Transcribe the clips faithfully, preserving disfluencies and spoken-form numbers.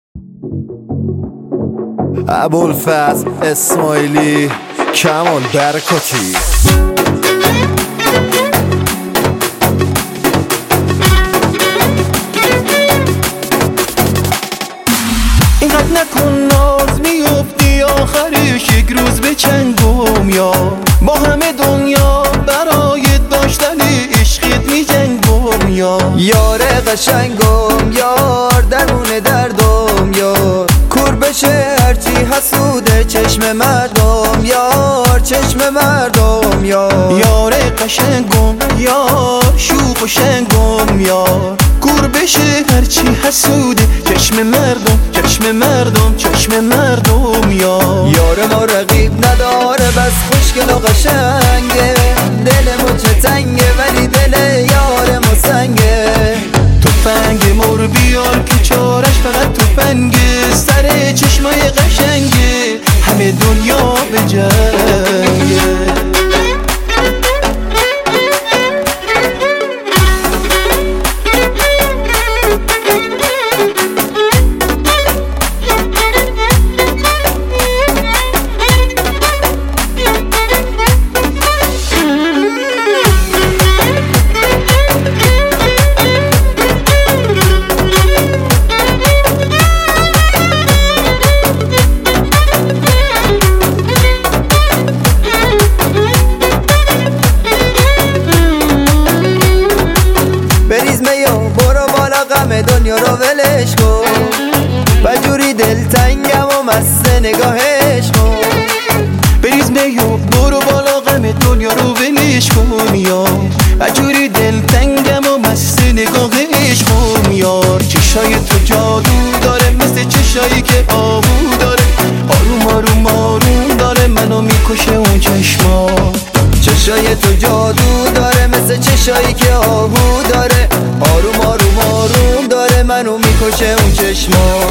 ابوالفضل اسماعیلی، کمال برکاتی. اینقدر نکن ناز، میفتی آخرش یک روز به چنگم یا با همه دنیا برای داشتن عشقت می جنگم یا یار قشنگم، یار درون دردم، یار کور بشه هرچی حسوده چشم مردم، یار چشم مردم، یار یار قشنگم، یار شوق و شنگم، یار کور بشه هرچی حسوده چشم مردم، چشم مردم، چشم مردم، یار یار ما رقیب نداره بس خوشگل و قشنگه، دل ما چه تنگه ولی دل یار ما سنگه. تفنگ مر بیار که چارش فقط تفنگه، سر چشمای قشنگه همه دنیا به جنگه. دنیا رو ولش کن و جوری دلتنگم و مست نگاهش کن. بریز میو برو بالا غم دنیا رو ولش کن یا و جوری دلتنگم و مست نگاهش کن. یار چشای تو جادو داره مثل چشایی که آهو داره، آروم آروم آروم داره منو میکشه اون چشما. چشای تو جادو داره مثل چشایی که آهو داره، آروم آروم آروم داره منو میکشه اون چشما.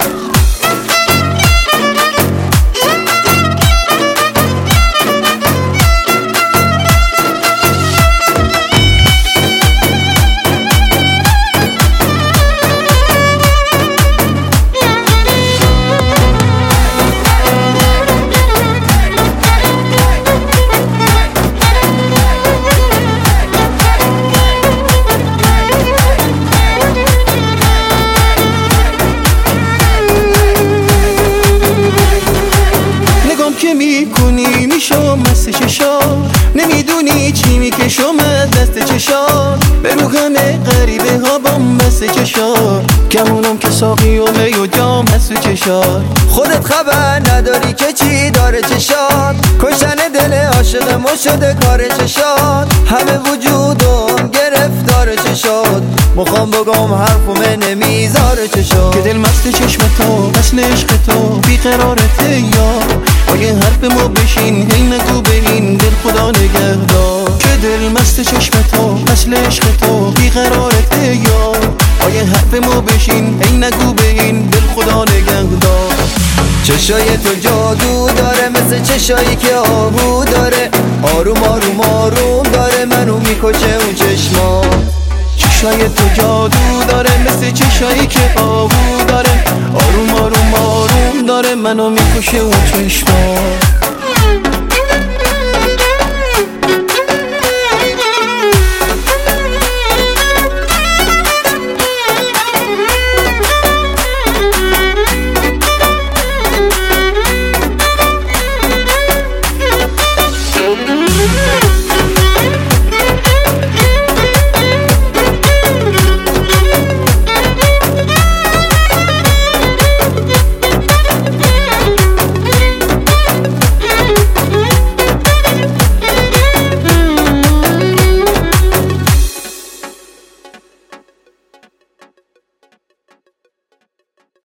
که میکنی میشم مست چشا، نمیدونی چی میکشم از دست چشا، به رو همه غریبه ها بام بست چشا، کمونم که ساقی و می و جام هست چشا. خودت خبر نداری که چی داره چشات، کشتن دل عاشق ما شده کار چشات، همه وجودم گرفتار چشات، مخوام بگم حرفم نمیذاره چشات. که دل مست چشم تو اصل عشق تو بیقرارته یا آیه حرف ما بشین هی نگو به این دل خدا نگهدار. که دل مست چشم تو اصل عشق تو بیقرارته یا آیه حرف ما بشین هی نگو به این دل خدا نگهدار. چشای تو جادو داره مثل چشایی که آهو داره، آروم آروم آروم داره منو میکشه اون چشما. چشای تو جادو داره مثل چشایی که آهو داره، آروم آروم آروم داره منو میکشه اون چشما.